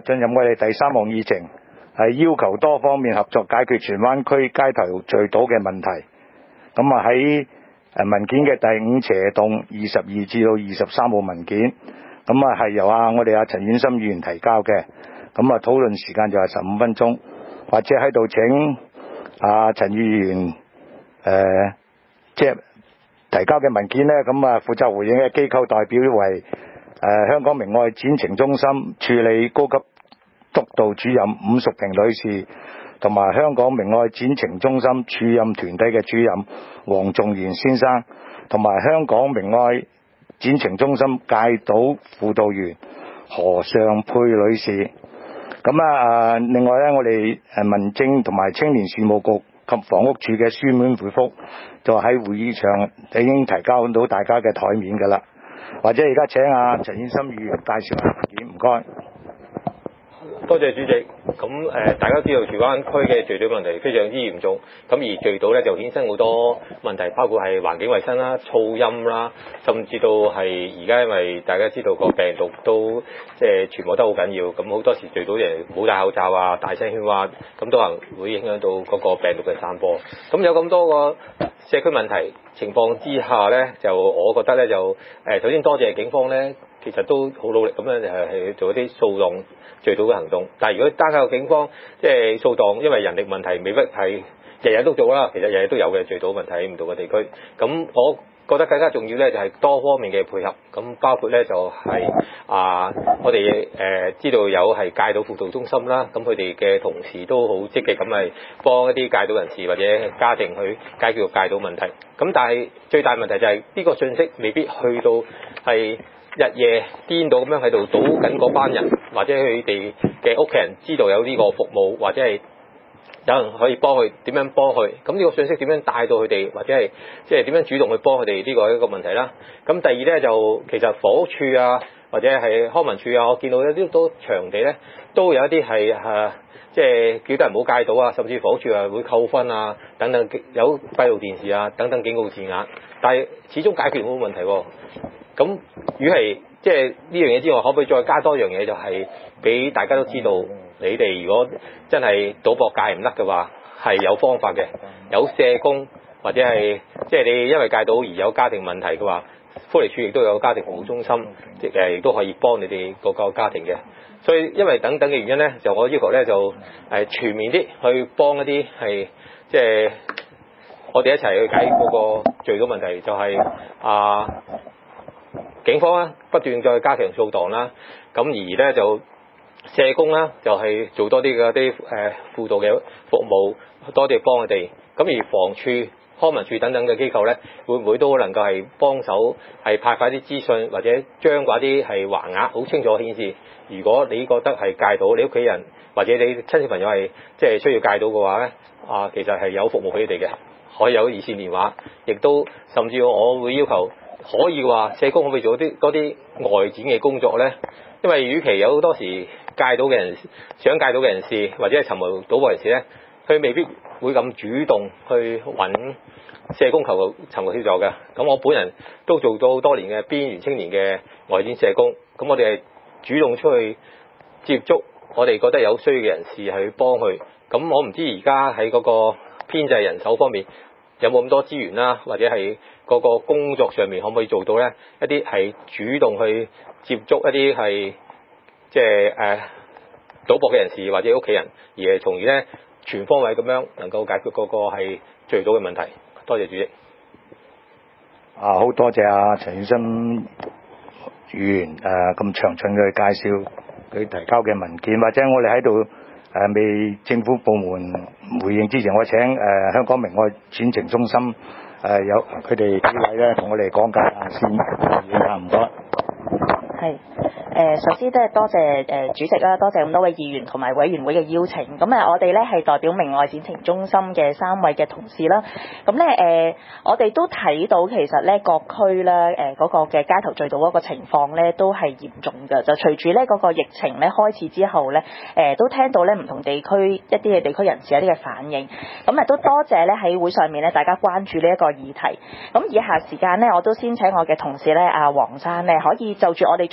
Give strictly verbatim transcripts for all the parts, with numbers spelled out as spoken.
進入我哋第三項議程，係要求多方面合作解決荃灣區街頭聚賭嘅問題。咁啊喺誒文件嘅第五斜棟二十二至到二十三號文件，咁啊係由啊我哋阿陳琬琛議員提交嘅。咁啊討論時間就係十五分鐘，或者喺度請啊陳議員誒、呃、即係提交嘅文件呢，咁啊負責回應嘅機構代表為誒、呃、香港明愛展情中心處理高級督導主任伍淑萍女士，同埋香港明愛展情中心署任團隊嘅主任黃仲賢先生，同埋香港明愛展情中心戒賭輔導員何尚佩女士。咁啊，另外咧，我哋誒民政同埋青年事務局及房屋署嘅書面回覆，就喺會議場已經提交到大家嘅台面㗎啦。或者而家請阿陳琬琛議員介紹下文件，唔該。 多謝主席。咁誒、呃，大家知道荃灣區嘅聚賭問題非常之嚴重，咁而聚賭咧就衍生好多問題，包括係環境衛生啦、噪音啦，甚至到係而家因為大家知道個病毒都即係傳播得好緊要，咁好多時聚賭人冇戴口罩啊、大聲喧嘩，咁都可能會影響到嗰個病毒嘅散播。咁有咁多個社區問題情況之下咧，就我覺得咧就誒、呃，首先多謝警方咧。其實都好努力咁樣係係做一啲掃蕩聚賭嘅行動，但係如果單靠警方即係掃蕩，因為人力問題未必係日日都做啦。其實日日都有嘅聚賭問題喺唔同嘅地區。咁我覺得更加重要咧就係多方面嘅配合。咁包括咧就係、是、啊，我哋誒、呃、知道有係戒賭輔導中心啦，咁佢哋嘅同事都好積極咁係幫一啲戒賭人士或者家庭去解決個戒賭問題。咁但係最大問題就係、是、呢、這個信息未必去到係日夜顛倒咁樣喺度賭緊嗰班人，或者佢哋嘅屋企人知道有呢個服務，或者係有人可以幫佢點樣幫佢。咁呢個信息點樣帶到佢哋，或者係即係點樣主動去幫佢哋，呢個係一個問題啦。咁第二咧就其實房屋處啊，或者係康文署啊，我見到有啲都場地咧都有一啲係誒即係叫得人唔好戒賭啊，甚至房屋處啊會扣分啊等等，有閉路電視啊等等警告字眼，但係始終解決唔到問題喎。咁如果係即係呢樣嘢之外，可唔可以再加多樣嘢，就係俾大家都知道，你哋如果真係賭博戒唔甩嘅話，係有方法嘅，有社工或者係即係你因為戒賭而有家庭問題嘅話，福利署亦都有家庭服務中心，即係亦都可以幫你哋嗰個家庭嘅。所以因為等等嘅原因咧，就我要求咧就誒全面啲去幫一啲係即係我哋一齊去解嗰個聚賭問題，就係、是、啊。警方咧不斷再加強掃蕩啦，咁而咧就社工啦就係做多啲嘅啲誒輔導嘅服務，多啲幫佢哋。咁而房署、康文署等等嘅機構咧，會唔會都能夠係幫手係派發啲資訊，或者將嗰啲係橫額好清楚顯示，如果你覺得係戒賭，你屋企人或者你親戚朋友係即係需要戒賭嘅話咧，啊其實係有服務俾你哋嘅，可以有熱線電話，亦都甚至我會要求。可以話社工可唔可以做啲多啲外展嘅工作咧？因為與其有好多時戒賭嘅人想戒賭嘅人士，或者係尋求賭博人士咧，佢未必會咁主動去揾社工求尋求協助嘅。咁我本人都做咗好多年嘅邊緣青年嘅外展社工，咁我哋係主動出去接觸我哋覺得有需要嘅人士去幫佢。咁我唔知而家喺嗰個編制人手方面有冇咁多資源啦，或者係嗰個工作上面可唔可以做到咧？一啲係主動去接觸一啲係即係誒賭博嘅人士或者屋企人，而係從而咧全方位咁樣能夠解決嗰個係聚賭嘅問題。多謝主席。 啊，好多謝阿陳琬琛議員誒咁詳盡嘅介紹佢提交嘅文件，或者我哋喺度。誒、呃、未政府部門回應之前，我請誒、呃、香港明愛展情中心誒、呃、有佢哋幾位咧同我哋講解下先，唔該。 係。誒，首先都係多謝誒主席啦，多謝咁多位議員同埋委員會嘅邀請。咁啊，我哋咧係代表明愛展情中心嘅三位嘅同事啦。咁咧誒，我哋都睇到其實咧各區咧誒嗰個嘅街頭聚賭嗰個情況咧都係嚴重嘅。就隨住咧嗰個疫情咧開始之後咧，誒都聽到咧唔同地區一啲嘅地區人士一啲嘅反應。咁啊都多謝咧喺會上面咧大家關注呢一個議題。咁以下時間咧，我都先請我嘅同事咧阿黃生咧可以就住我哋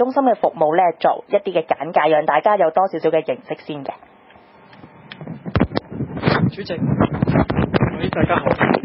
中心嘅服務咧作一啲嘅簡介，讓大家有多少少嘅認識先嘅。 主席，喂，大家好，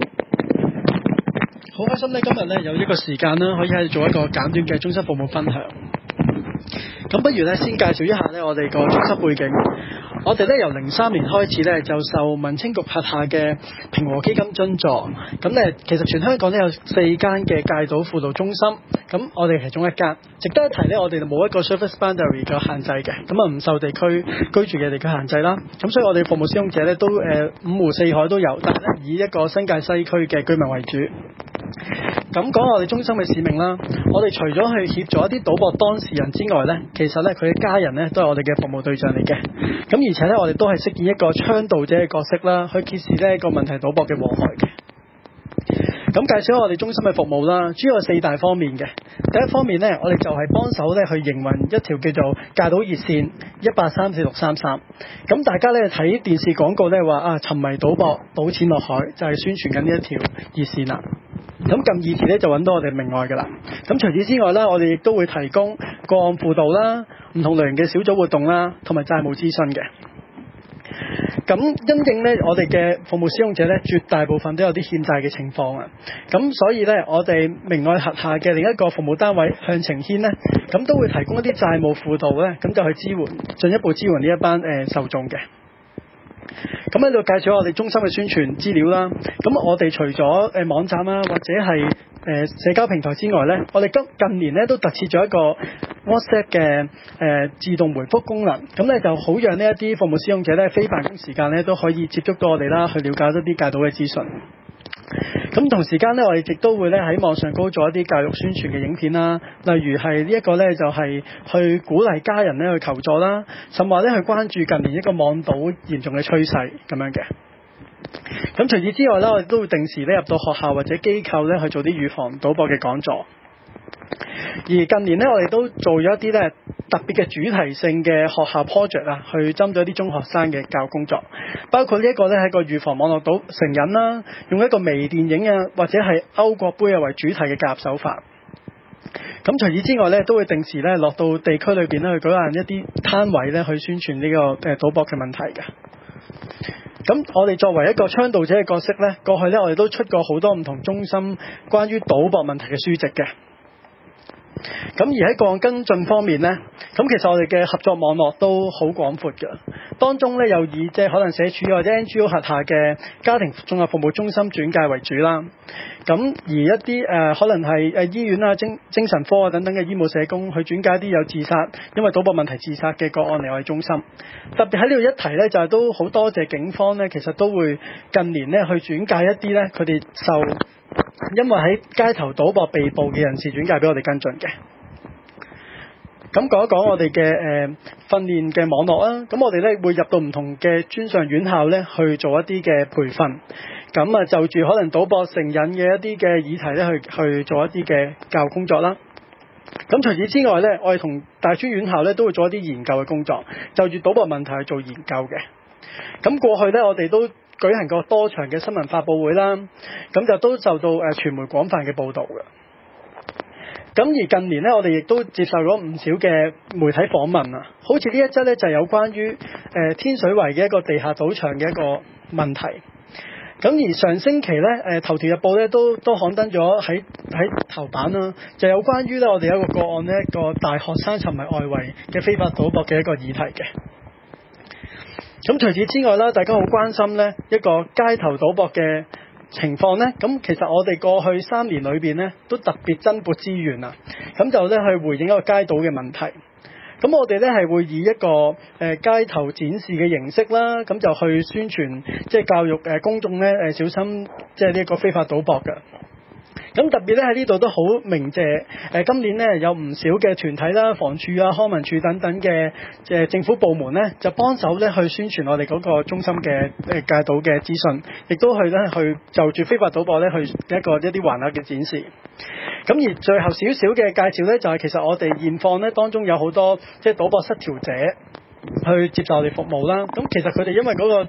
好開心咧，今日咧有一個時間啦，可以喺度做一個簡短嘅中心服務分享。咁不如咧先介紹一下咧我哋個中心背景。我哋咧由零三年開始咧就受民青局轄下嘅平和基金津助，咁咧其實全香港咧有四間嘅戒賭輔導中心，咁我哋其中一間。值得一提咧，我哋冇一個 service boundary 嘅限制嘅，咁啊唔受地區居住嘅地區限制啦。咁所以我哋服務使用者咧都誒、呃、五湖四海都有，但係咧以一個新界西區嘅居民為主。咁講我哋中心嘅使命啦，我哋除咗去協助一啲賭博當事人之外咧，其實咧佢嘅家人咧都係我哋嘅服務對象嚟嘅。咁而且咧我哋都係飾演一個倡導者嘅角色啦，去揭示呢一個問題賭博嘅禍害嘅。咁介紹我哋中心嘅服務啦，主要有四大方面嘅。第一方面咧，我哋就係幫手咧去營運一條叫做戒賭熱線一八三四六三三。咁大家咧睇電視廣告咧話啊，沉迷賭博賭錢落海，就係、是、宣傳緊呢一條熱線啦。咁撳二字咧就揾到我哋明愛噶啦。咁除此之外啦，我哋亦都會提供個案輔導啦、唔同類型嘅小組活動啦，同埋債務諮詢嘅。咁因應咧，我哋嘅服務使用者咧，絕大部分都有啲欠債嘅情況啊。咁所以咧，我哋明愛轄下嘅另一個服務單位向晴軒咧，咁都會提供一啲債務輔導咧，咁就去支援，進一步支援呢一班誒、呃、受眾嘅。咁喺度介紹我哋中心嘅宣傳資料啦。咁我哋除咗誒網站啦，或者係誒社交平台之外咧，我哋今近年咧都特設咗一個 WhatsApp 嘅誒自動回覆功能。咁咧就好讓呢一啲服務使用者咧非辦公時間咧都可以接觸到我哋啦，去了解一啲戒賭嘅資訊。咁同時間咧，我哋亦都會咧喺網上高做一啲教育宣傳嘅影片啦，例如係呢一個咧就係去鼓勵家人咧去求助啦，甚或咧去關注近年一個網賭嚴重嘅趨勢咁樣嘅。咁除此之外咧，我哋都會定時咧入到學校或者機構咧去做啲預防賭博嘅講座。而近年咧，我哋都做咗一啲咧特別嘅主題性嘅學校 project 啊，去針對一啲中學生嘅教育工作，包括呢一個咧係一個預防網絡賭成癮啦，用一個微電影啊或者係歐國杯啊為主題嘅教育手法。咁除此之外咧，都會定時咧落到地區裏邊咧去舉辦一啲攤位咧去宣傳呢個誒賭博嘅問題嘅。咁我哋作為一個倡導者嘅角色咧，過去咧我哋都出過好多唔同中心關於賭博問題嘅書籍嘅。咁而喺個案跟進方面呢，咁其實我哋嘅合作網絡都好廣闊嘅，當中呢，又以即係可能社署或者 N G O 轄下嘅家庭綜合服務中心轉介為主啦。咁而一啲誒、呃、可能係誒醫院啊、精精神科啊等等嘅醫務社工去轉介啲有自殺因為賭博問題自殺嘅個案嚟我哋中心。特別喺呢度一提呢，就係、是、都好多謝警方呢，其實都會近年呢去轉介一啲呢，佢哋受因為喺街頭賭博被捕嘅人士轉介俾我哋跟進嘅。咁講一講我哋嘅誒訓練嘅網絡啊，咁我哋咧會入到唔同嘅專上院校咧去做一啲嘅培訓，咁啊就住可能賭博成癮嘅一啲嘅議題咧去去做一啲嘅教育工作啦。咁除此之外咧，我哋同大專院校咧都會做一啲研究嘅工作，就住賭博問題去做研究嘅。咁過去咧我哋都舉行過多場嘅新聞發佈會啦，咁就都受到誒傳媒廣泛嘅報導嘅。咁而近年咧，我哋亦都接受咗唔少嘅媒體訪問啊，好似呢一則咧就係有關於誒、呃、天水圍嘅一個地下賭場嘅一個問題。咁而上星期咧，誒、呃、頭條日報咧都都刊登咗喺喺頭版啦，就有關於咧我哋有一個個案呢，一個大學生沉迷外圍嘅非法賭博嘅一個議題嘅。咁除此之外啦，大家好關心呢一個街頭賭博嘅情況呢，咁其實我哋過去三年裏邊呢，都特別增撥資源啊，咁就咧去回應一個街賭嘅問題。咁我哋咧係會以一個誒、呃、街頭展示嘅形式啦，咁就去宣傳，即係教育誒、呃、公眾咧誒小心，即係呢一個非法賭博嘅。咁特別咧喺呢度都好鳴謝誒、呃、今年咧有唔少嘅團體啦、房署啊、康文署等等嘅誒、呃、政府部門咧，就幫手咧去宣傳我哋嗰個中心嘅誒戒賭嘅資訊，亦都去咧去就住非法賭博咧去一個一啲環節嘅展示。咁而最後少少嘅介紹咧，就係、是、其實我哋現況咧當中有好多即係賭博失調者去接受我哋服務啦。咁其實佢哋因為嗰、那個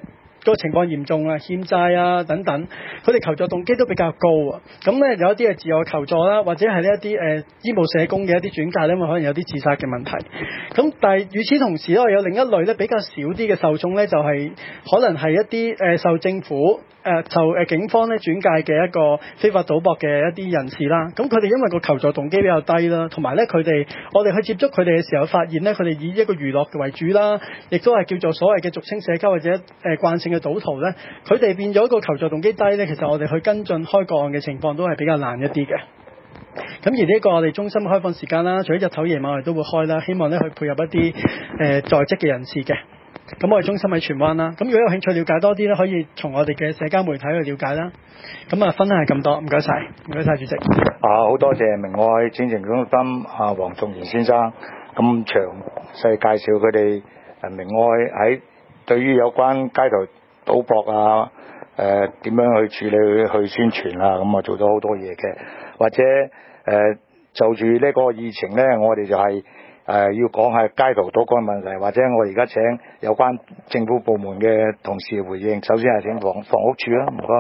個情況嚴重啊，欠債啊等等，佢哋求助動機都比較高啊。咁咧有一啲係自我求助啦，或者係呢一啲誒醫務社工嘅一啲轉介咧，因為可能有啲自殺嘅問題。咁但係與此同時咧，我有另一類咧比較少啲嘅受眾咧，就係、是、可能係一啲誒、呃、受政府誒、呃、受誒警方咧轉介嘅一個非法賭博嘅一啲人士啦。咁佢哋因為個求助動機比較低啦，同埋咧佢哋我哋去接觸佢哋嘅時候，發現咧佢哋以一個娛樂為主啦，亦都係叫做所謂嘅俗稱社交或者誒、呃、慣性嘅賭徒咧，佢哋變咗個求助動機低咧，其實我哋去跟進開個案嘅情況都係比較難一啲嘅。咁而呢個我哋中心開放時間啦，除咗日頭夜晚我哋都會開啦，希望咧去配合一啲誒、呃、在職嘅人士嘅。咁我哋中心喺荃灣啦，咁如果有興趣了解多啲咧，可以從我哋嘅社交媒體去了解啦。咁啊，分享係咁多，唔該晒，唔該晒主席。 啊，好多謝明愛展情中心啊黃仲賢先生咁詳細介紹佢哋誒明愛喺對於有關街頭賭博啊誒點樣去處理去宣傳啊，咁啊做咗好多嘢嘅，或者誒、呃、就住呢個疫情咧，我哋就係、是。誒、呃、要講下街頭賭博嘅問題，或者我而家請有關政府部門嘅同事回應。首先係請房房屋處啦，唔該。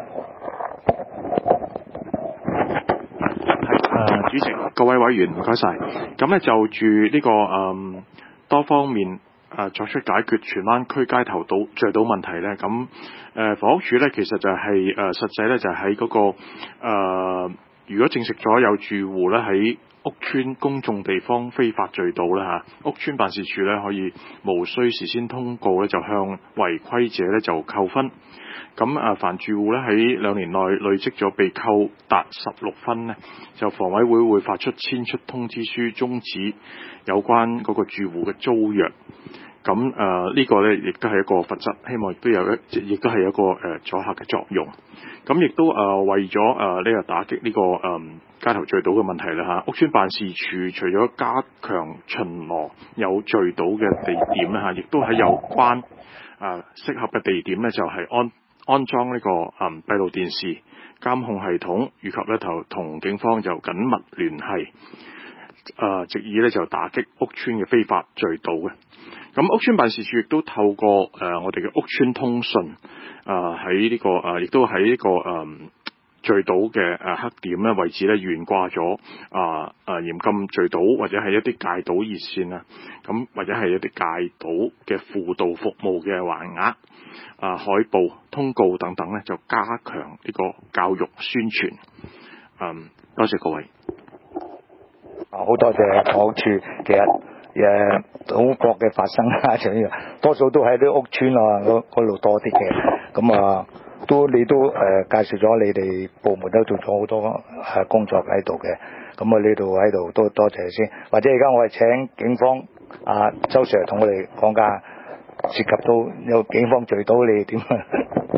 係誒主席，各位委員唔該晒。咁咧就住呢、這個誒、嗯、多方面誒、呃、作出解決荃灣區街頭賭聚賭問題咧，咁誒、呃、房屋處咧其實就係、是、誒、呃、實際咧就喺、是、嗰、那個、呃、如果證實咗有住戶咧喺屋邨公眾地方非法聚賭啦嚇，屋邨辦事處咧可以無需事先通告咧，就向違規者咧就扣分。咁啊，凡住戶咧喺兩年內累積咗被扣達十六分呢，就房委會會發出遷出通知書，終止有關嗰個住戶嘅租約。咁誒、呃這個、呢個咧亦都係一個罰則，希望亦都有一，亦都係一個誒、呃、阻嚇嘅作用。咁亦都誒、呃、為咗誒呢個打擊呢、這個誒、呃、街頭聚賭嘅問題啦嚇，屋邨辦事處除咗加強巡邏有聚賭嘅地點啦嚇，亦都喺有關誒、呃、適合嘅地點咧就係、是、安安裝呢、這個誒閉、呃、路電視監控系統，以及咧就同警方就緊密聯繫，誒、呃、藉以咧就打擊屋邨嘅非法聚賭嘅。咁屋邨辦事處亦都透過誒、呃、我哋嘅屋邨通訊，誒喺呢個誒亦、呃、都喺呢、這個誒、呃、聚賭嘅誒黑點咧位置咧懸掛咗啊誒嚴禁聚賭或者係一啲戒賭熱線啊，咁或者係一啲戒賭嘅輔導服務嘅橫額啊海報通告等等咧，就加強呢個教育宣傳。嗯，多謝各位。 啊，好多謝房屋處，其實。誒賭博嘅發生啊，就呢多數都喺啲屋邨啊嗰度多啲嘅，咁啊都你都誒、呃、介紹咗你哋部門都做咗好多誒工作喺度嘅，咁啊呢度喺度都多謝先，或者而家我係請警方啊周 Sir 同我哋講下，涉及到有警方聚賭你點啊？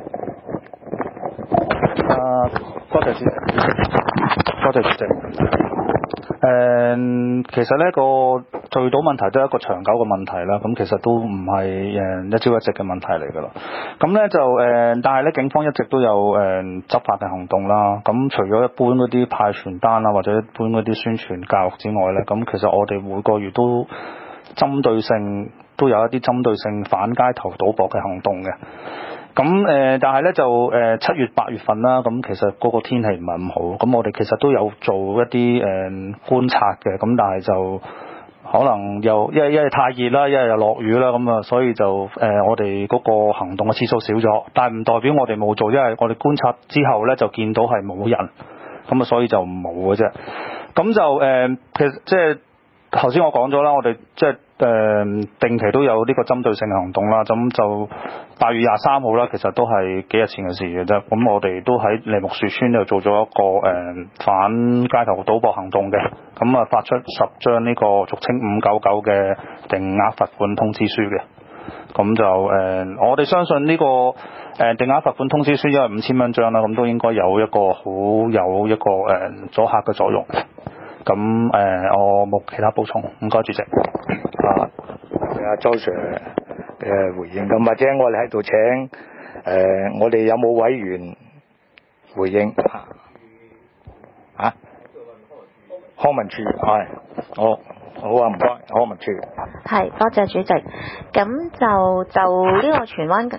啊，多謝主席，多謝主席。誒、嗯，其實呢個聚賭問題都係一個長久嘅問題啦。咁其實都唔係誒一朝一夕嘅問題嚟㗎啦。咁咧就誒、呃，但係咧警方一直都有誒、呃、執法嘅行動啦。咁除咗一般嗰啲派傳單啊，或者一般嗰啲宣傳教育之外咧，咁其實我哋每個月都針對性都有一啲針對性反街頭賭博嘅行動嘅。咁誒、呃，但係咧就誒七、呃、月八月份啦，咁其實嗰個天氣唔係咁好，咁我哋其實都有做一啲誒、呃、觀察嘅，咁但係就可能又因為因為太熱啦，因為又落雨啦，咁啊，所以就誒、呃、我哋嗰個行動嘅次數少咗，但係唔代表我哋冇做，因為我哋觀察之後咧就見到係冇人，咁啊所以就冇嘅啫。咁就誒、呃、其實即係頭先我講咗啦，我哋即係。誒、呃、定期都有呢個針對性嘅行動啦，咁就八月廿三號啦，其實都係幾日前嘅事嘅啫。咁我哋都喺梨木樹村度做咗一個誒、呃、反街頭賭博行動嘅，咁啊發出十張呢個俗稱五九九嘅定額罰款通知書嘅。咁就誒、呃，我哋相信呢、這個誒、呃、定額罰款通知書因為五千蚊張啦，咁都應該有一個好有一個誒、呃、阻嚇嘅作用。咁誒、呃，我冇其他補充，唔該主席。 啊，阿周 Sir 嘅回應，咁或者我哋喺度請誒、呃，我哋有冇委員回應啊？啊？康文署係，好，好啊，唔該，康文署。 係，多謝主席。咁就就呢個荃灣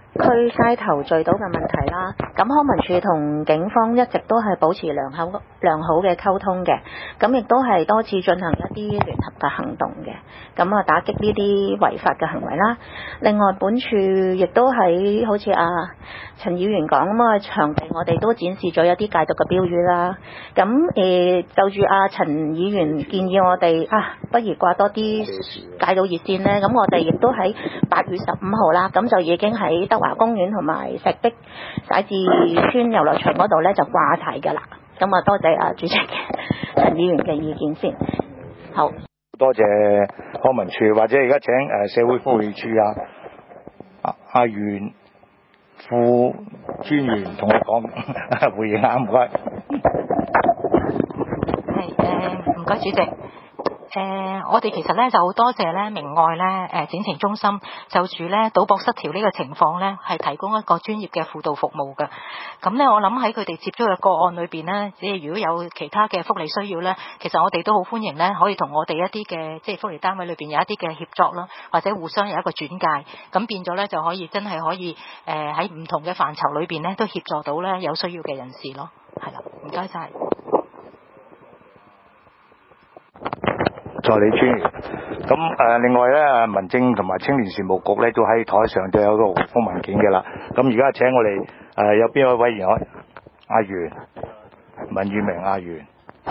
區街頭聚賭嘅問題啦，咁康文署同警方一直都係保持良好良好嘅溝通嘅，咁亦都係多次進行一啲聯合嘅行動嘅，咁啊打擊呢啲違法嘅行為啦。另外本署亦都喺好似啊陳議員講咁啊，場地我哋都展示咗一啲戒毒嘅標語啦。咁誒、呃、就住啊陳議員建議我哋啊，不如掛多啲戒毒熱線呢，咁我哋亦都喺八月十五號啦，咁就已經喺德華公園同埋石壁徙置村遊樂場嗰度咧就掛晒㗎啦。咁啊多謝啊主席陳議員嘅意見先。好， 多謝康文署，或者而家請誒社會福利署啊阿阿袁副專員同我講回應下，唔該。 係誒，唔該主席。誒、呃，我哋其實咧就好多謝咧明愛咧誒展情中心就住咧賭博失調呢個情況咧係提供一個專業嘅輔導服務嘅。咁咧我諗喺佢哋接觸嘅個案裏邊咧，即係如果有其他嘅福利需要咧，其實我哋都好歡迎咧，可以同我哋一啲嘅即係福利單位裏邊有一啲嘅協作啦，或者互相有一個轉介，咁變咗咧就可以真係可以誒喺唔同嘅範疇裏邊咧都協助到咧有需要嘅人士咯。係啦，唔該晒。 助理專員，咁誒、呃、另外咧，民政同埋青年事務局咧都喺台上都有個回覆文件嘅啦。咁而家請我哋誒、呃、有邊位委員可阿袁文裕明阿袁，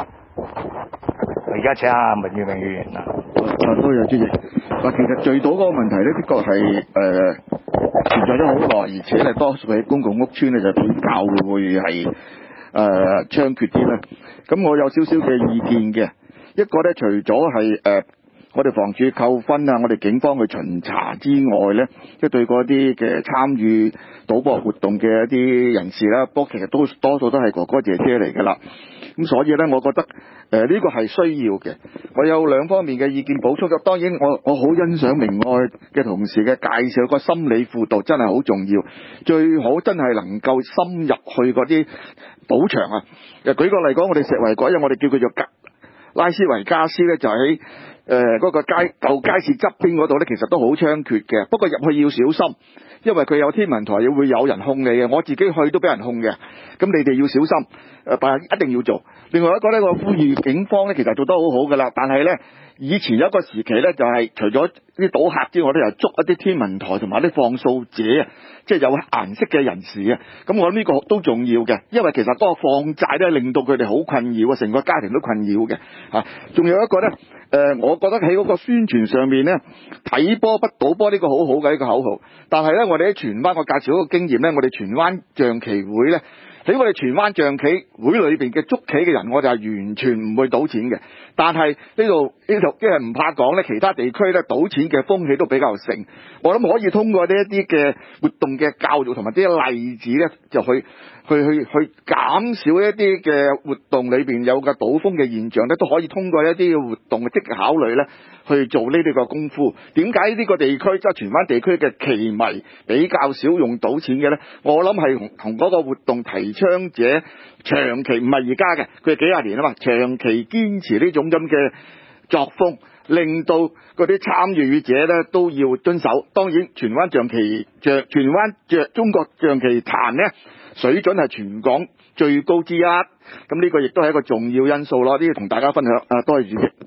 而家請阿文裕明議員啦。 啊，多謝主席。嗱，其實聚賭嗰個問題咧，的確係誒存在咗好耐，而且咧多數喺公共屋邨咧就比較會係誒、呃、猖獗啲啦。咁我有少少嘅意見嘅。一個咧，除咗係誒我哋房署扣分啊，我哋警方去巡查之外咧，即係對嗰啲嘅參與賭博活動嘅一啲人士啦，不過其實都多數都係哥哥姐姐嚟㗎啦。咁所以咧，我覺得誒呢、呃這個係需要嘅。我有兩方面嘅意見補充咗。當然我，我我好欣賞明愛嘅同事嘅介紹，個心理輔導真係好重要，最好真係能夠深入去嗰啲賭場啊。誒舉個例講，我哋石圍嗰日我哋叫佢做格拉斯維加斯咧，就喺誒嗰個街舊街市側邊嗰度咧，其實都好猖獗嘅。不過入去要小心，因為佢有天文台，會有人控你嘅。我自己去都俾人控嘅，咁你哋要小心。誒，但係一定要做。另外一個咧，我呼籲警方咧，其實做得好好㗎啦。但係咧，以前有一個時期咧，就係、是、除咗啲賭客之外咧，又捉一啲天文台同埋啲放數者啊，即係有顏色嘅人士啊。咁我諗呢個都重要嘅，因為其實嗰個放債咧，令到佢哋好困擾啊，成個家庭都困擾嘅嚇。仲有一個咧，誒、呃，我覺得喺嗰個宣傳上面咧，睇波不賭波呢個好好嘅一個口號。但係咧，我哋喺荃灣，我介紹嗰個經驗咧，我哋荃灣象棋會咧。喺我哋荃灣象棋會裏邊嘅捉棋嘅人，我就係完全唔會賭錢嘅。但係呢度呢度，即係唔怕講咧，其他地區咧賭錢嘅風氣都比較盛。我諗可以通過呢一啲嘅活動嘅教育同埋啲例子咧，就去去去去減少一啲嘅活動裏邊有個賭風嘅現象咧，都可以通過一啲嘅活動嘅積極考慮咧，去做呢啲個功夫。點解呢個地區即係荃灣地區嘅棋迷比較少用賭錢嘅咧？我諗係同同嗰個活動提倡者長期唔係而家嘅，佢係幾廿年啊嘛，長期堅持呢種咁嘅作風，令到嗰啲參與者咧都要遵守。當然，荃灣象棋象荃灣象中國象棋壇咧水準係全港最高之一，咁呢個亦都係一個重要因素咯。呢啲同大家分享。啊，多謝主席。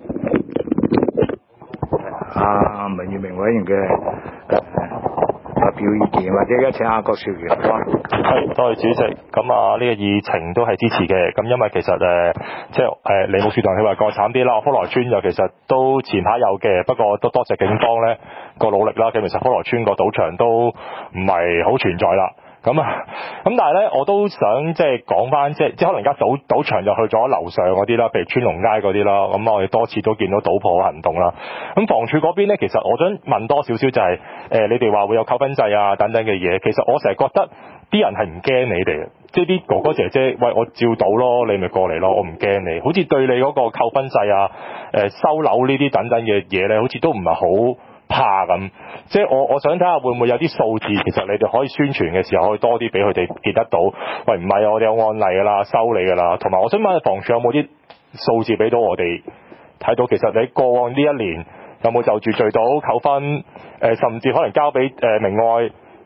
啊，文裕明委員嘅發表意見，或者而家請阿郭兆元講。 係，多謝主席。咁啊，呢個議程都係支持嘅。咁因為其實誒、呃，即係誒，梨木樹堂佢話過慘啲啦，福來村就其實都前排有嘅，不過都多謝警方咧個努力啦。其實福來村個賭場都唔係好存在啦。咁啊，咁但係咧，我都想即係講翻，即係即係可能而家賭賭場就去咗樓上嗰啲啦，譬如川龍街嗰啲啦。咁我哋多次都見到賭破行動啦。咁房署嗰邊咧，其實我想問多少少就係、是、誒、呃，你哋話會有扣分制啊等等嘅嘢。其實我成日覺得啲人係唔驚你哋嘅，即係啲哥哥姐姐，喂，我照賭咯，你咪過嚟咯，我唔驚你。好似對你嗰個扣分制啊、誒、呃、收樓呢啲等等嘅嘢咧，好似都唔係好怕咁，即係我我想睇下會唔會有啲數字，其實你哋可以宣傳嘅時候可以多啲俾佢哋見得到。喂，唔係我哋有案例㗎啦，收你㗎啦。同埋我想問房署有冇啲數字俾到我哋睇到，其實你過往呢一年有冇就住聚賭扣分，誒、呃、甚至可能交俾誒明愛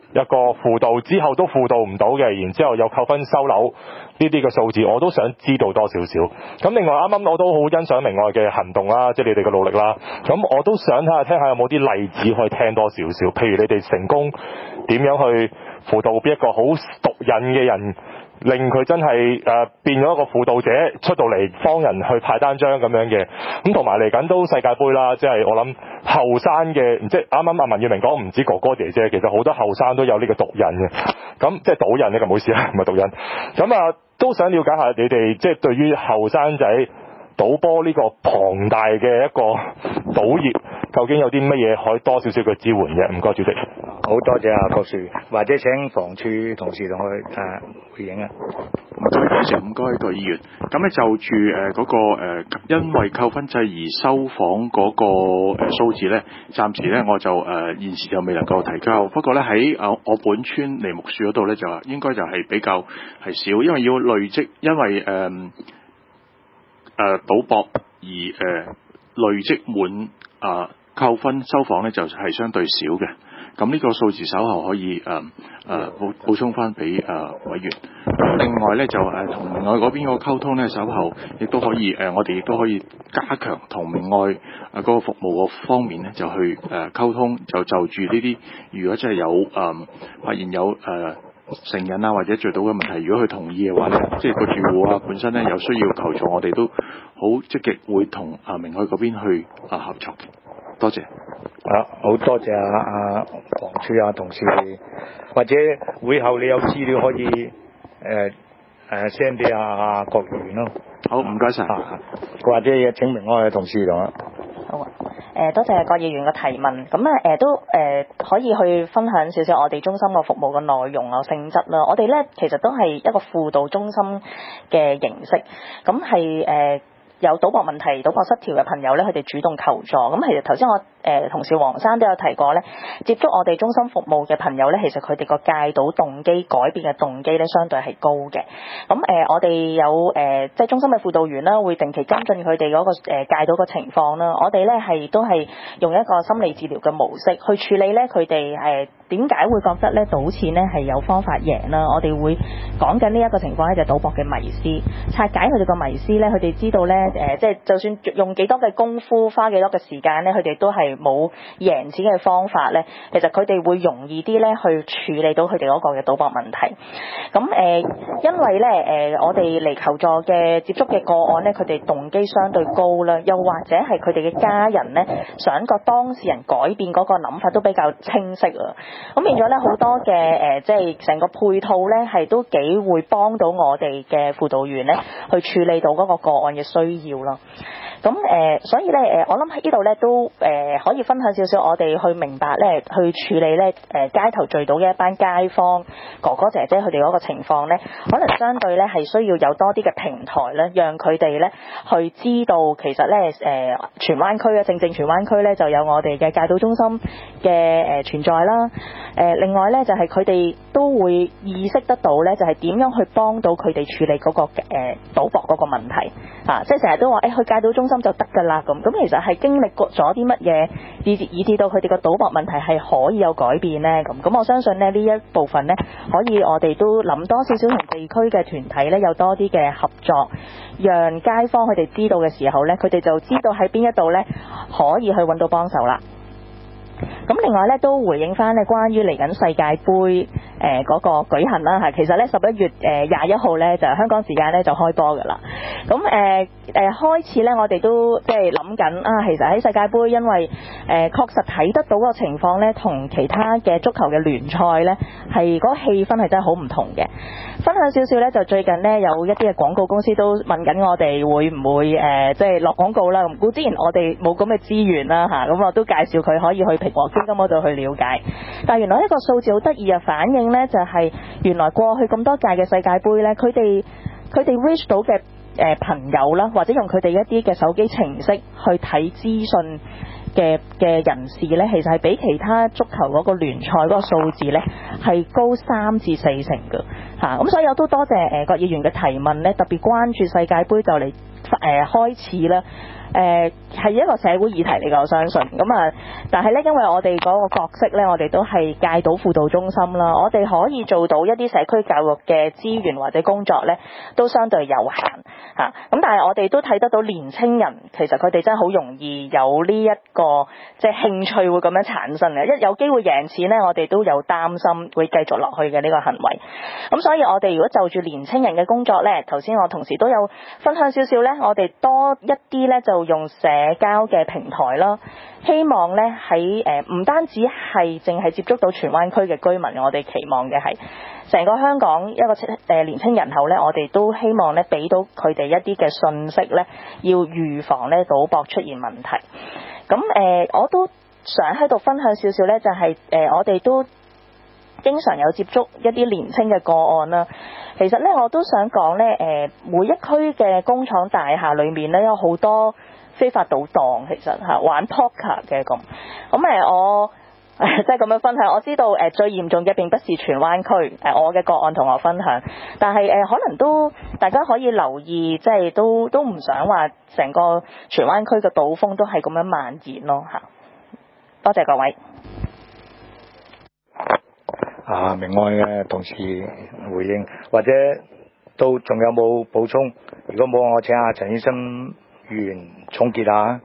一個輔導之後都輔導唔到嘅，然之後又扣分收樓呢啲嘅數字，我都想知道多少少。咁另外啱啱我都好欣賞明愛嘅行動啦，即係你哋嘅努力啦。咁我都想睇下聽下有冇啲例子可以聽多少少，譬如你哋成功點樣去輔導邊一個好毒癮嘅人，令佢真係誒、呃、變咗一個輔導者出到嚟幫人去派單張咁樣嘅。咁同埋嚟緊都世界盃啦，即係我諗後生嘅，即係啱啱阿文耀明講唔止哥哥姐姐，其實好多後生都有呢個毒癮嘅。咁即係賭癮呢個唔好意思啊，唔係毒癮。咁啊都想了解下你哋即係對於後生仔賭波呢個龐大嘅一個賭業，究竟有啲乜嘢可以多少少嘅支援嘅？唔該主席。 好多謝啊郭樹，或者請房署同事同佢誒回應啊。 唔該主席，唔該個議員。咁咧就住誒嗰個誒、呃、因為扣分制而收房嗰個誒數字咧，暫時咧我就誒、呃、現時就未能夠提交。不過咧喺啊我本村梨木樹嗰度咧就應該就係比較係少，因為要累積，因為誒。呃誒、呃、賭博而誒、呃、累積滿啊、呃、扣分收房咧就係、是、相對少嘅，咁呢個數字稍後可以誒誒補補充翻俾誒委員。咁另外咧就誒同、呃、明愛嗰邊個溝通咧稍後亦都可以誒、呃、我哋亦都可以加強同明愛啊嗰個服務個方面咧就去誒溝、呃、通，就就住呢啲如果真係有誒、呃、發現有誒。呃成癮啊或者醉賭嘅問題，如果佢同意嘅話咧，即係個住戶啊本身咧有需要求助，我哋都好積極會同啊明愛嗰邊去啊合作嘅。多謝。 啊，好多謝啊啊房署啊同事，或者會後你有資料可以誒誒 send 俾阿郭議員咯。 好，唔該晒。 或者請明愛嘅同事同啊。 好啊，誒、呃、多謝郭議員嘅提問，咁啊誒都誒、呃、可以去分享少少我哋中心個服務嘅內容啊性質啦。我哋咧其實都係一個輔導中心嘅形式，咁係誒有賭博問題、賭博失調嘅朋友咧，佢哋主動求助。咁其實頭先我誒、呃、同事黃生都有提過咧，接觸我哋中心服務嘅朋友咧，其實佢哋個戒賭動機、改變嘅動機咧，相對係高嘅。咁誒、呃，我哋有誒、呃、即係中心嘅輔導員啦，會定期跟進佢哋嗰個誒戒賭嘅情況啦。我哋咧係都係用一個心理治療嘅模式去處理咧，佢哋誒點解會覺得咧賭錢咧係有方法贏啦？我哋會講緊呢一個情況咧，就係賭博嘅迷思，拆解佢哋個迷思咧，佢哋知道咧。誒、呃，即係就算用幾多嘅功夫，花幾多嘅時間咧，佢哋都係冇贏錢嘅方法咧。其實佢哋會容易啲咧去處理到佢哋嗰個嘅賭博問題。咁誒、呃，因為咧誒、呃，我哋嚟求助嘅接觸嘅個案咧，佢哋動機相對高啦，又或者係佢哋嘅家人咧想個當事人改變嗰個諗法都比較清晰啊。咁變咗咧好多嘅誒、呃，即係成個配套咧係都幾會幫到我哋嘅輔導員咧去處理到嗰個個案嘅需要咯。咁誒、呃，所以咧誒，我諗喺呢度咧都誒、呃、可以分享少少，我哋去明白咧，去處理咧誒、呃、街頭聚賭嘅一班街坊哥哥姐姐佢哋嗰個情況咧，可能相對咧係需要有多啲嘅平台咧，讓佢哋咧去知道其實咧誒荃灣區啊，正正荃灣區咧就有我哋嘅戒賭中心嘅誒、呃、存在啦。誒、呃、另外咧就係佢哋都會意識得到咧，就係、是、點樣去幫到佢哋處理嗰、那個誒、呃、賭博嗰個問題啊！即係成日都話誒、欸、去戒賭中心就得㗎啦咁，咁其實係經歷過咗啲乜嘢，以至以至到佢哋個賭博問題係可以有改變咧咁。咁我相信咧呢一部分咧，可以我哋都諗多少少同地區嘅團體咧有多啲嘅合作，讓街坊佢哋知道嘅時候咧，佢哋就知道喺邊一度咧可以去揾到幫手啦。咁另外咧都回應翻咧關於嚟緊世界盃誒嗰個舉行啦嚇，其實咧十一月誒廿一號咧就香港時間咧就開波㗎啦。咁誒誒開始咧我哋都即係諗緊啊，其實喺世界盃因為誒、呃、確實睇得到個情況咧，同其他嘅足球嘅聯賽咧係嗰個氣氛係真係好唔同嘅。分享少少咧，就最近咧有一啲嘅廣告公司都問緊我哋會唔會誒、呃、即係落廣告啦。咁固之然我哋冇咁嘅資源啦嚇，咁我都介紹佢可以去平和基金嗰度去了解。但係原來一個數字好得意嘅反應咧，就係、是、原來過去咁多屆嘅世界盃咧，佢哋佢哋 reach 到嘅誒朋友啦，或者用佢哋一啲嘅手機程式去睇資訊嘅嘅人士咧，其實係比其他足球嗰個聯賽嗰個數字咧係高三至四成嘅嚇。咁、啊、所以我都多謝誒郭議員嘅提問咧，特別關注世界盃就嚟誒、呃、開始啦。誒、 誒係一個社會議題嚟㗎，我相信。咁啊，但係咧，因為我哋嗰個角色咧，我哋都係戒賭輔導中心啦，我哋可以做到一啲社區教育嘅資源或者工作咧，都相對有限嚇。咁但係我哋都睇得到年青人其實佢哋真係好容易有呢一個即係興趣會咁樣產生嘅，一有機會贏錢咧，我哋都有擔心會繼續落去嘅呢個行為。咁所以我哋如果就住年青人嘅工作咧，頭先我同事都有分享少少咧，我哋多一啲咧就用社交嘅平台啦，希望咧喺誒唔單止係淨係接觸到荃灣區嘅居民，我哋期望嘅係成個香港一個誒年輕人口咧，我哋都希望咧俾到佢哋一啲嘅信息咧，要預防咧賭博出現問題。咁誒、呃，我都想喺度分享少少咧，就係、是、誒、呃、我哋都經常有接觸一啲年輕嘅個案啦。其實咧，我都想講咧，誒、呃、每一區嘅工廠大廈裏面咧，有好多非法賭檔，其實嚇玩 poker 嘅咁。咁誒，我即係咁樣分享。我知道誒最嚴重嘅並不是荃灣區，誒我嘅個案同我分享，但係誒可能都大家可以留意，即係都都唔想話成個荃灣區嘅賭風都係咁樣蔓延咯嚇。多謝各位。 啊，明愛嘅同事回應，或者都仲有冇補充？如果冇，我請阿陳醫生議員總結下。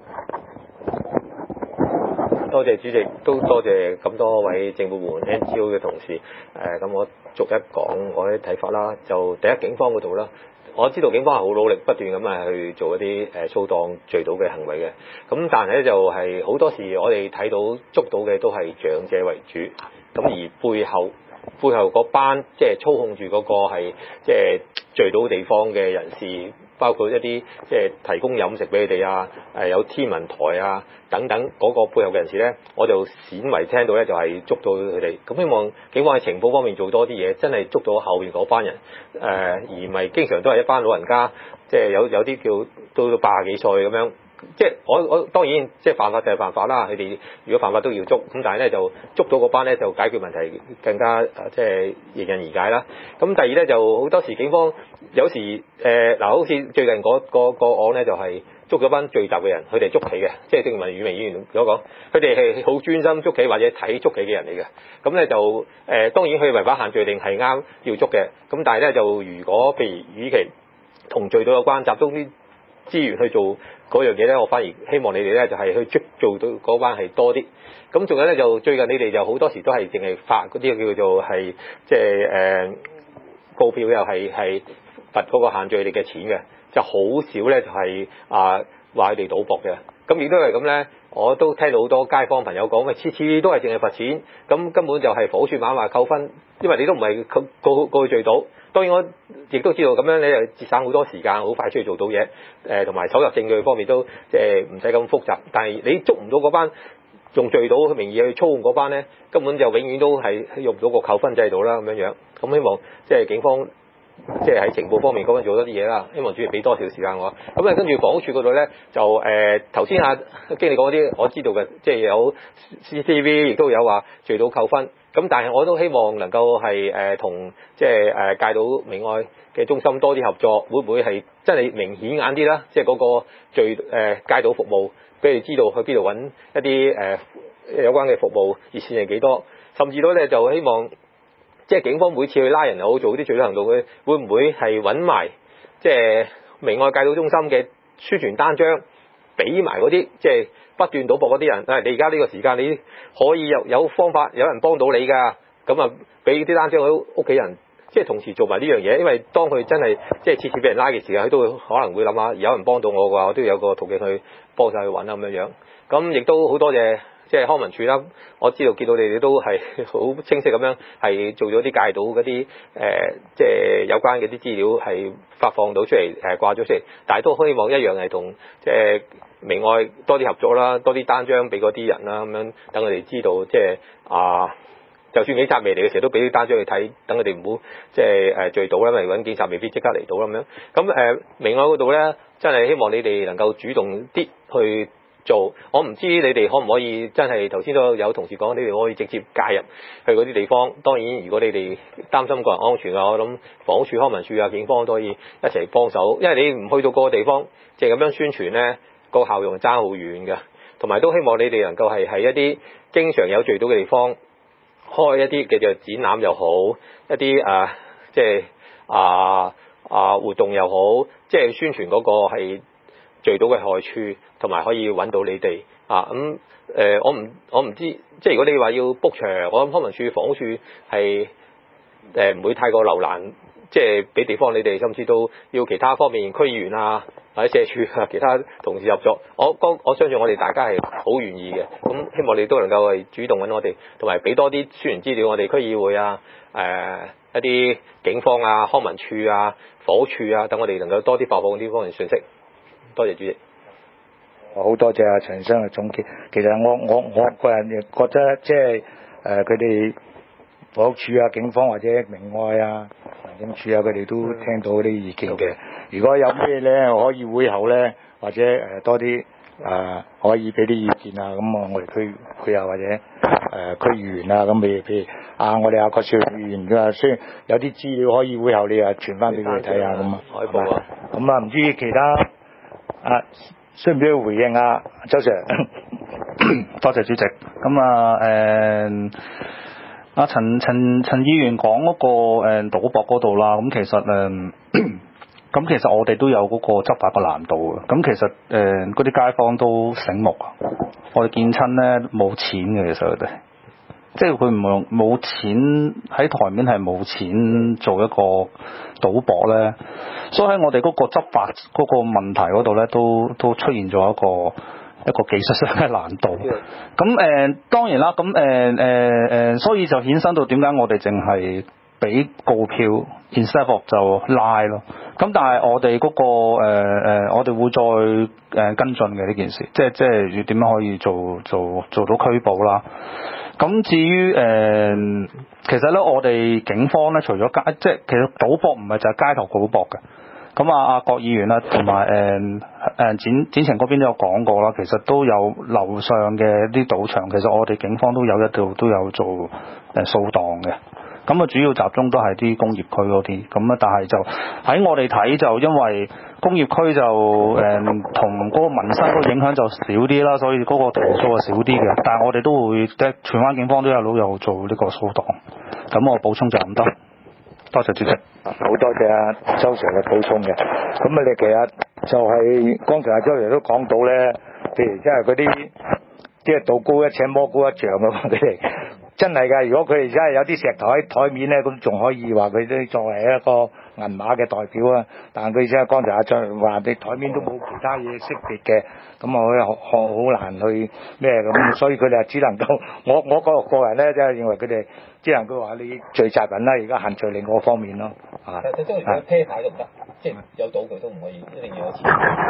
多謝主席，都多謝咁多位政府部門 N G O 嘅同事。誒、呃，咁我逐一講我啲睇法啦。就第一，警方嗰度啦，我知道警方係好努力，不斷咁啊去做一啲誒掃蕩聚賭嘅行為嘅。咁但係咧就係、是、好多時我哋睇到捉到嘅都係長者為主。咁而背後背後嗰班即係操控住嗰個係即係聚賭地方嘅人士，包括一啲即係提供飲食俾佢哋啊，誒有天文台啊等等嗰個背後嘅人士咧，我就鮮為聽到咧就係捉到佢哋。咁希望警方喺情報方面做多啲嘢，真係捉到後面嗰班人，誒而唔係經常都係一班老人家，即係有有啲叫到到八十幾歲咁樣。即係我我當然即係犯法就係犯法啦，佢哋如果犯法都要捉，咁但係咧就捉到嗰班咧就解決問題更加即係迎刃而解啦。咁第二咧就好多時警方有時誒嗱、呃，好似最近嗰個個案咧就係、是、捉咗班聚集嘅人，佢哋捉棋嘅，即係正如宇明議員所講，佢哋係好專心捉棋或者睇捉棋嘅人嚟嘅。咁咧就誒、呃、當然佢違反限聚令係啱要捉嘅，咁但係咧就如果譬如與其同聚賭有關，集中啲資源去做嗰樣嘢咧，我反而希望你哋咧就係去捉做到嗰班係多啲。咁仲有咧就最近你哋就好多時都係淨係發嗰啲叫做係即係誒告票又係係罰嗰個限聚令嘅錢嘅，就好少咧就係啊話佢哋賭博嘅。咁亦都係咁咧，我都聽到好多街坊朋友講，喂，次次都係淨係罰錢，咁根本就係火樹猛話扣分，因為你都唔係告告告佢聚賭。當然我亦都知道咁樣你就節省好多時間，好快出去做到嘢，誒同埋搜集證據方面都即係唔使咁複雜。但係你捉唔到嗰班用聚賭嘅名義去操控嗰班咧，根本就永遠都係用唔到個扣分制度啦咁樣樣。咁希望即係警方即係喺情報方面嗰邊做多啲嘢啦。希望主要俾多少時間我。咁啊跟住房屋署嗰度咧就誒頭先阿經理講嗰啲我知道嘅，即係有 C C T V 亦都有話聚賭扣分。咁但係我都希望能夠係誒同即係誒戒賭明愛嘅中心多啲合作，會唔會係真係明顯眼啲啦？即係嗰個聚誒戒賭服務，俾你知道去邊度揾一啲誒、呃、有關嘅服務熱線係幾多？甚至到咧就希望即係警方每次去拉人又好做啲聚賭行動嘅，會唔會係揾埋即係明愛戒賭中心嘅宣傳單張，俾埋嗰啲即係不斷賭博嗰啲人，誒，你而家呢個時間你可以有有方法，有人幫到你㗎，咁啊，俾啲單張佢屋企人，即係同時做埋呢樣嘢，因為當佢真係即係次次俾人拉嘅時間，佢都會可能會諗下，有人幫到我嘅話，我都要有個途徑去幫晒去揾啊咁樣樣。咁亦都好多謝即係康文署啦，我知道見到你哋都係好清晰咁樣係做咗啲戒賭嗰啲誒，即係有關嘅啲資料係發放到出嚟誒掛咗出嚟，但係都希望一樣係同即係明愛多啲合作啦，多啲單張俾嗰啲人啦，咁樣等佢哋知道，即係啊，就算警察未嚟嘅時候，都俾啲單張去睇，等佢哋唔好即係誒聚賭啦，因為揾警察未必即刻嚟到咁樣。咁誒、呃、明愛嗰度咧，真係希望你哋能夠主動啲去做。我唔知你哋可唔可以真係頭先都有同事講，你哋可以直接介入去嗰啲地方。當然，如果你哋擔心個人安全啊，我諗房屋署、康文署啊、警方都可以一齊幫手，因為你唔去到嗰個地方，即係咁樣宣傳咧。 個效用爭好遠嘅。同埋都希望你哋能夠係喺一啲經常有聚到嘅地方開一啲嘅就展覽又好，一啲誒即係啊啊活動又好，即係宣傳嗰個係聚到嘅害處，同埋可以揾到你哋啊咁誒、呃，我唔我唔知，即係如果你話要 book 場，我諗康文署、房屋署係誒唔會太過留難，即係俾地方你哋，甚至到要其他方面區議員啊或者社署啊其他同事合作，我我我相信我哋大家係好願意嘅，咁希望你都能夠係主動揾我哋，同埋俾多啲宣傳資料我哋區議會啊誒、呃、一啲警方啊、康文署啊、房屋署啊，等我哋能夠多啲發放呢方面信息。多謝主席。 好多謝阿陳生嘅總結。其實我我我個人亦覺得即係誒佢哋房屋署啊、警方或者明愛啊、民政處啊，佢哋都聽到啲意見嘅。如果有咩咧，可以會後咧，或者誒、呃、多啲誒、呃、可以俾啲意見啊。咁啊，我哋區區啊或者誒、呃、區議員啊，咁譬如譬如啊，我哋阿郭少議員佢話，雖然有啲資料可以會後你啊傳翻俾佢哋睇下咁啊。 海報啊。 咁啊，唔知其他。啊，需唔需要回應啊，周 Sir？ 多謝主席。咁啊，誒，阿陳陳陳議員講嗰、那個誒賭博嗰度啦，咁其實誒，咁、呃、其實我哋都有嗰個執法嘅難度嘅。咁其實誒嗰啲街坊都醒目啊，我哋見親咧冇錢嘅，其實佢哋。即係佢唔用冇錢喺台面係冇錢做一個賭博咧，所以喺我哋嗰個執法嗰個問題嗰度咧，都都出現咗一個一個技術上嘅難度。咁誒、呃、當然啦，咁誒誒誒，所以就衍生到點解我哋淨係俾告票 instead of 就拉咯。咁但係我哋嗰、嗰個誒、呃、我哋會再誒跟進嘅呢件事，即係即係要點樣可以做做做到拘捕啦。咁至於誒、呃，其實咧，我哋警方咧，除咗街，即係其實賭博唔係就係街頭賭博嘅。咁啊，阿郭議員啦，同埋誒誒展展晴嗰邊都有講過啦，其實都有樓上嘅啲賭場，其實我哋警方都有一度都有做誒掃蕩嘅。咁啊，主要集中都係啲工業區嗰啲，咁啊，但係就喺我哋睇就因為工業區就誒同嗰個民生嗰個影響就少啲啦，所以嗰個投訴係少啲嘅。但係我哋都會即係荃灣警方都有老友做呢個掃蕩。咁我補充就咁多，多謝主席。 好多謝阿周 Sir 嘅補充嘅。咁啊，你其實就係剛才阿周 Sir 都講到咧，譬如即係嗰啲即係道高一尺魔高一丈嘅話，佢哋。真係㗎，如果佢哋真係有啲石頭喺台面咧，咁仲可以話佢都作為一個銀碼嘅代表啊。但係佢即係剛才阿張話，你台面都冇其他嘢識別嘅，咁啊好好難去咩咁，所以佢哋只能夠，我我個個人咧，即係認為佢哋只能夠話你聚集人啦，而家限聚令嗰方面咯。啊， 即係有啤牌都唔得，即係有賭具都唔可以，一定要有錢。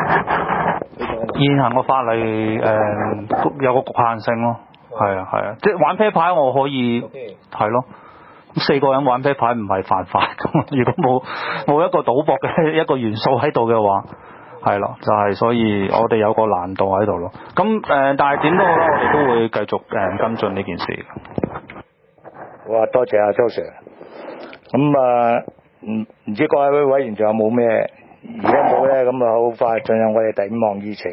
現行個法例誒、呃、有個局限性咯。係啊係啊，即係玩啤牌我可以係咯，四個人玩啤牌唔係犯法咁。如果冇冇一個賭博嘅一個元素喺度嘅話，係咯，就係、是、所以我哋有個難度喺度咯。咁誒、呃，但係點都好啦，我哋都會繼續誒跟進呢件事。 好啊，多謝阿周 Sir。咁啊，唔唔知各位委員仲有冇咩？如果冇咧，咁啊好快進入我哋第五項議程。